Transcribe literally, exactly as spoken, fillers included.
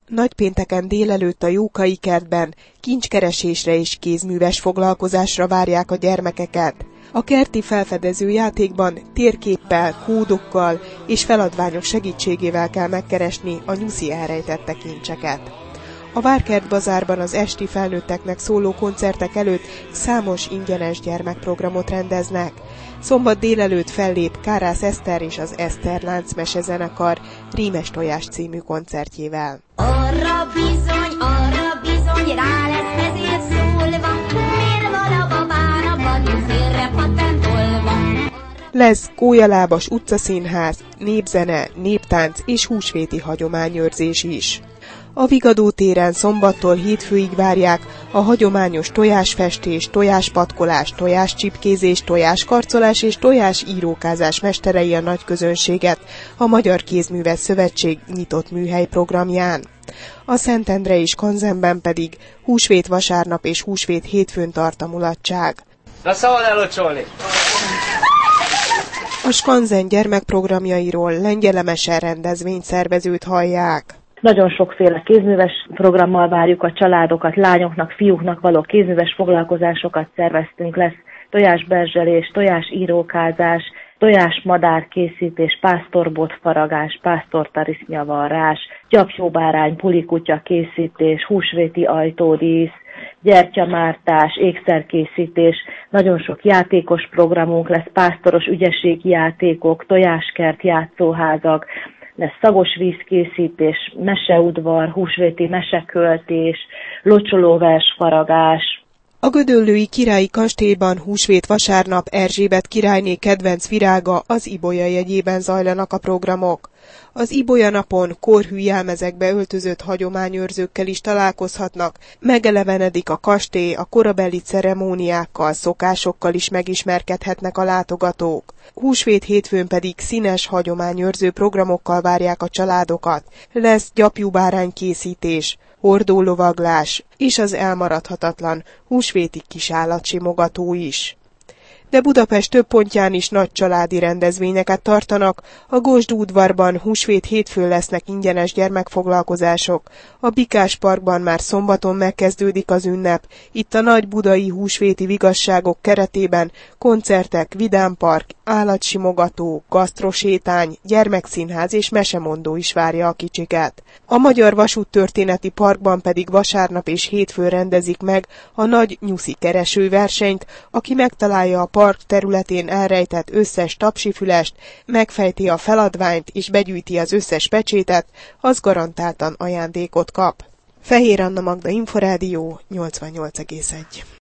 Nagypénteken délelőtt a Jókai kertben kincskeresésre és kézműves foglalkozásra várják a gyermekeket. A kerti felfedező játékban térképpel, kódokkal és feladványok segítségével kell megkeresni a nyuszi elrejtette kincseket. A Várkert bazárban az esti felnőtteknek szóló koncertek előtt számos ingyenes gyermekprogramot rendeznek. Szombat délelőtt fellép Kárász Eszter és az Eszter Lánc mesezenekar Rímes tojás című koncertjével. Arra bizony, arra bizony, rá lesz ezért szólva, miért van a babának, félre patentolva. Lesz gólyalábas utcaszínház, népzene, néptánc és húsvéti hagyományőrzés is. A Vigadó téren szombattól hétfőig várják a hagyományos tojásfestés, tojáspatkolás, tojáscsipkézés, tojáskarcolás és tojásírókázás mesterei a nagy közönséget a Magyar Kézműves Szövetség nyitott műhely programján. A Szentendrei Skanzenben pedig húsvét vasárnap és húsvét hétfőn tart a mulatság. Na szabad elocsolni! A Skanzen gyermekprogramjairól Lengyel Emese rendezvényszervezőt hallják. Nagyon sokféle kézműves programmal várjuk a családokat, lányoknak, fiúknak való kézműves foglalkozásokat szerveztünk. Lesz tojásberzselés, tojásírókázás, tojásmadárkészítés, pásztorbotfaragás, pásztortarisznyavarrás, gyapjóbárány, pulikutya készítés, húsvéti ajtódísz, gyertyamártás, ékszerkészítés, nagyon sok játékos programunk lesz, pásztoros ügyességjátékok, tojáskert játszóházak, lesz szagos vízkészítés, meseudvar, húsvéti meseköltés, locsolóversfaragás. A gödöllői királyi kastélyban húsvét vasárnap Erzsébet királyné kedvenc virága, az ibolya jegyében zajlanak a programok. Az ibolya napon korhű jelmezekbe öltözött hagyományőrzőkkel is találkozhatnak, megelevenedik a kastély, a korabeli ceremóniákkal, szokásokkal is megismerkedhetnek a látogatók. Húsvét hétfőn pedig színes hagyományőrző programokkal várják a családokat. Lesz gyapjúbárány készítés, hordólovaglás és az elmaradhatatlan húsvéti kisállatsimogató is. De Budapest több pontján is nagy családi rendezvényeket tartanak, a Gosd udvarban húsvét hétfőn lesznek ingyenes gyermekfoglalkozások, a Bikás parkban már szombaton megkezdődik az ünnep, itt a nagy budai húsvéti vigasságok keretében koncertek, vidámpark, állatsimogató, gasztrosétány, gyermekszínház és mesemondó is várja a kicsiket. A Magyar Vasúttörténeti Parkban pedig vasárnap és hétfőn rendezik meg a nagy nyuszi kereső versenyt, aki megtalálja a park területén elrejtett összes tapsifülest, megfejti a feladványt és begyűjti az összes pecsétet, az garantáltan ajándékot kap. Fehér Anna Magda, Inforádió, nyolcvannyolc egész egy.